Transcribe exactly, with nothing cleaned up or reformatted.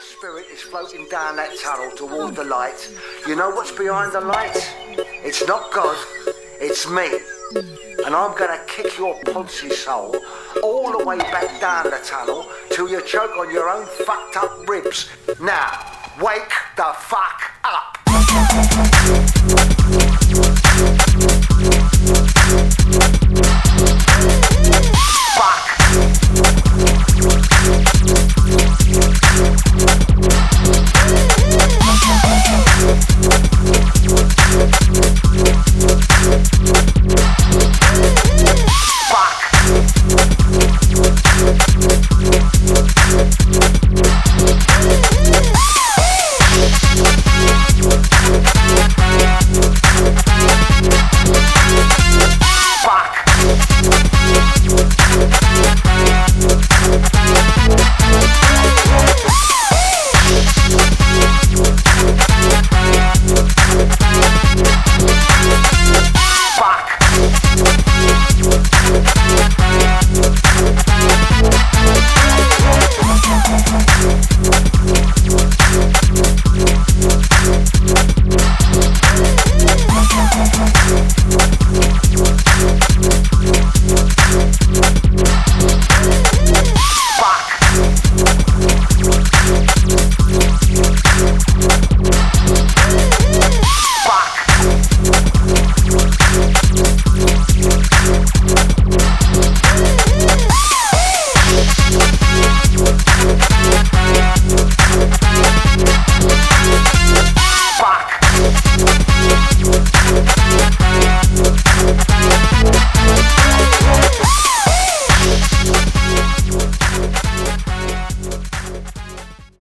spirit is floating down that tunnel toward the light. You know what's behind the light? It's not God, it's me. And I'm gonna kick your Ponzi soul all the way back down the tunnel till you choke on your own fucked up ribs. Now, wake the fuck up. Fuck. Fuck.